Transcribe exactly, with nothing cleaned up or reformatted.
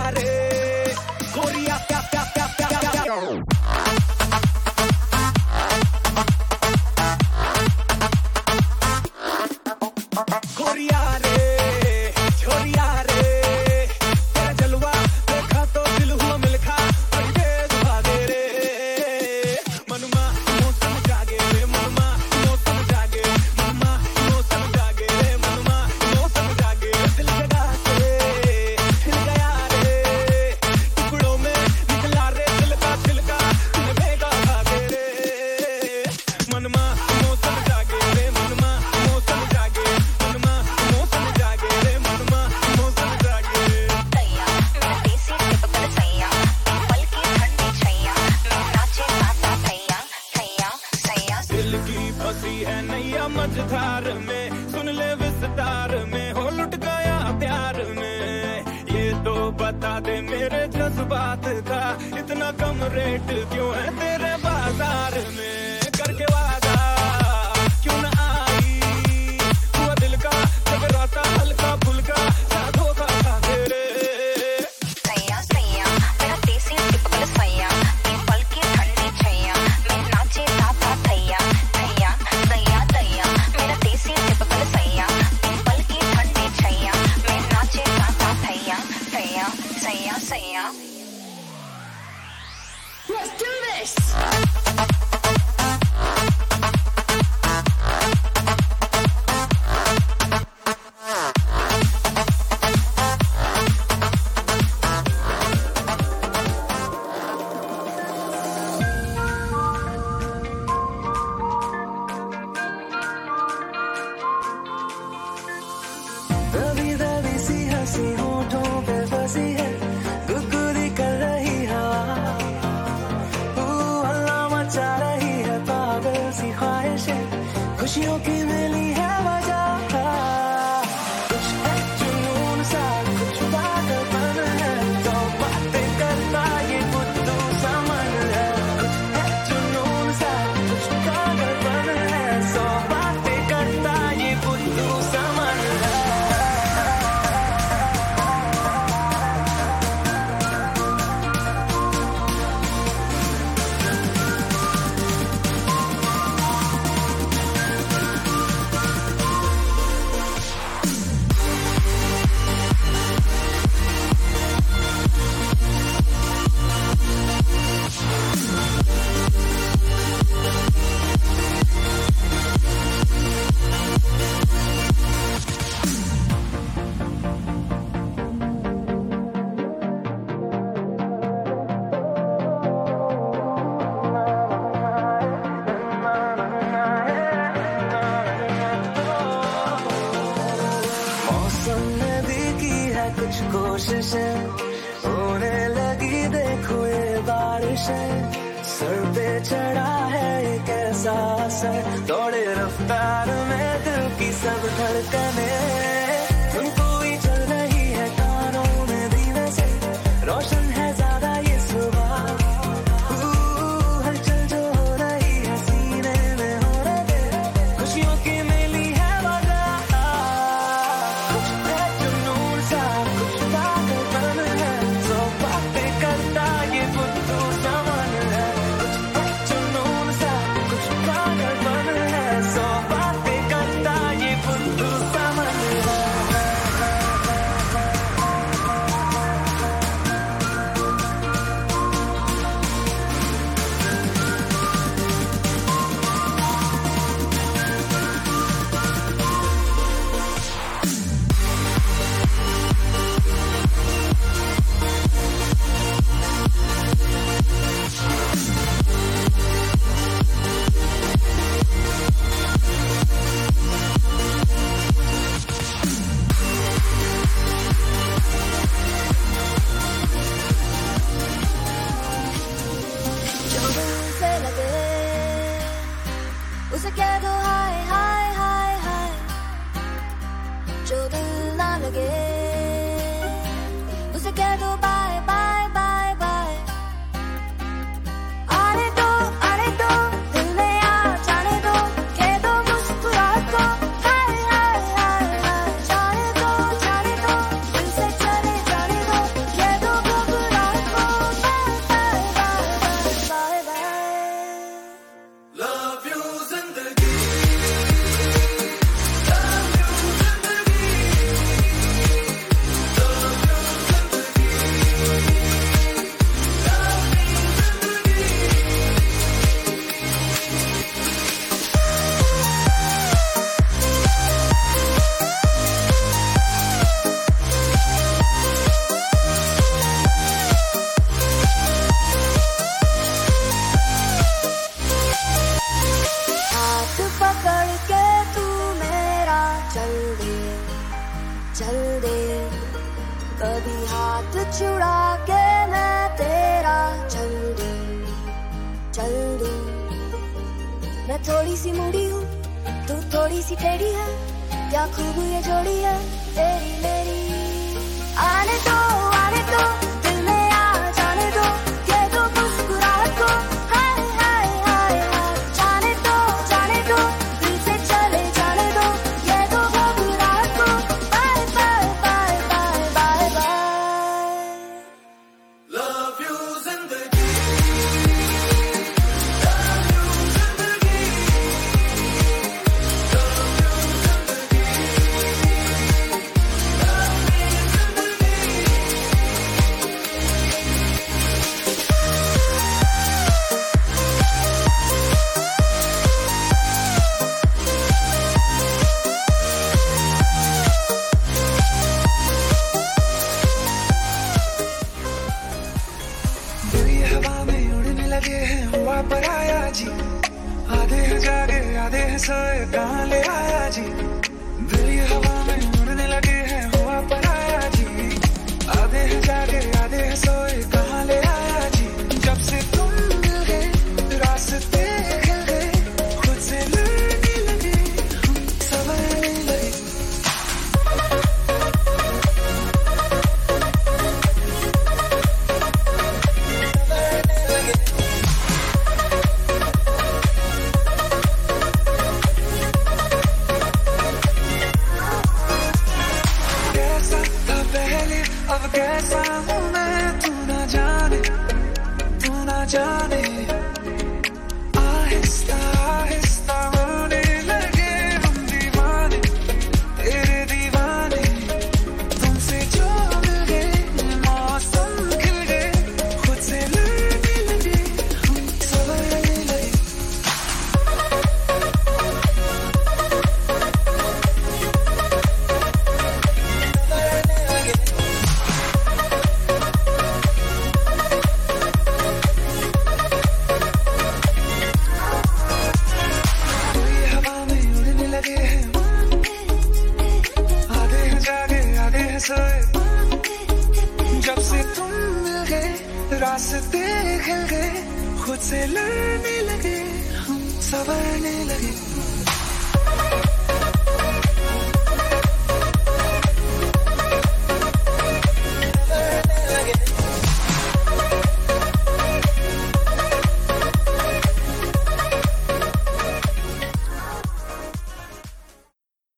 रे गोरिया क्या क्या क्या क्या क्या गोरिया रे छोरिया रे तेरा जलवा देखा तो दिल हुआ मिलखा बड़ी तेज भागे रे मनमा मौसम जागे रे मनमा मौसम जागे मनमा मौसम जागे रे मनमा मौसम जागे दिल जगा के हिल गया रे टुकड़ों में निकला रे दिल का छिलका दिल भेगा भागे रे मनमा मौसम जागे रे मनमा मौसम जागे मनमा मौसम जागे रे मनमा मौसम जागे तैया मैं देसी टिपिकल सैया पल की ठंडी छैया मैं नाचे गाता थैया थैया सैया दिल की फंसी है नैया मझधार में सुन ले विस्तार में हो लुट गया प्यार में ये तो बता दे मेरे जज्बात का इतना कम रेट क्यों है तेरे बाजार में करके वादा क्यों न आई हुआ दिल का जगराता हल्का फुल्का साधो का खा रे सैया सैया मेरा देसी टिपिकल सैया पल की ठंडी छैया मैं नाचे गाता थैया थैया सैया सैया मेरा देसी टिपिकल सैया पल की ठंडी छैया मैं नाचे गाता थैया थैया सैया सैया Let's do this! दबी दबी सी हंसी होठों पे फंसी है गुदगुदी कर रही हवा ऊ हल्ला मचा रही है पागल सी ख्वाहिशें खुशियों की मिली है वजह कुछ है जुनून सा कुछ पागलपन है तो बातें करता ये बुद्धू सा मन है कुछ है जुनून सा कुछ पागलपन है सो बातें करता ये बुद्धू सा मन है मौसम ने भी की है कुछ कोशिशें होने लगी देखो ये बारिशें सर पे चढ़ा है एक ऐसा असर दौड़े रफ्तार में दिल की सब धड़कने धुन कोई चल रही है कानों में धीमे से रोशन है ज्यादा ये सुबह ऊ, हलचल जो हो रही है सीने में हो रहे खुशियों की मिली है वजह कुछ है जुनून सा कुछ पागलपन है सो बातें करता ये बुद्धू सा मन है कुछ है जुनून सा कुछ पागलपन है सो बातें करता ये बुद्धू सा मन है जो दिल से लगे उसे कह दो हाय हाय हाय हाय जो दिल ना लगे उसे कह दो बाय बाय बाय बाय आने दो आने दो दिल में आ जाने दो कह दो मुस्कुराहट को हाय हाय हाय हाय जाने दो जाने दो दिल से चले जाने दो कह दो कभी हाथ छुड़ा के मैं तेरा चल दूं, चल दूं। मैं थोड़ी सी मूडी हूँ, तू थोड़ी सी टेढ़ी है, क्या खूब ये जोड़ी है तेरी मेरी। आने दो आने दो दिल में आ जाने दो, ये दो मुस्कुराहट को हाय हाय हाय हाय। जाने दो जाने दो दिल से चले जाने दो, ये दो घबराहट को bye bye bye bye bye bye. Love you जिंदगी, लव यू जिंदगी, लव यू जिंदगी, लव मी दिल ये हवा में उड़ने लगे हैं, हुआ पर आया जी। आधे हैं जागे आधे हैं सोए, कहाँ ले आया जी। दिल ये हवा में उड़ने लगे हैं, हुआ पर आया जी। आधे हैं जागे आधे हैं सोए, कहाँ ले आया जी। जब से तुम मिल गए रास्ते खिल गए, खुद से लड़ने लगे हम संवरने लगे। कैसा था पहले अब कैसा हूँ मैं, तू ना जाने तू ना जाने। आहिस्ता आहिस्ता होने लगे हम दीवाने, तेरे दीवाने। तुमसे जो मिल गए मौसम खिल गए, खुद से लड़ने लगे हम संवरने लगे। दिल ये हवा में उड़ने लगे हैं, आधे हैं जागे आधे हैं सोए। जब से तुम मिल गए रास्ते खिल गए, खुद से लड़ने लगे हम संवरने लगे।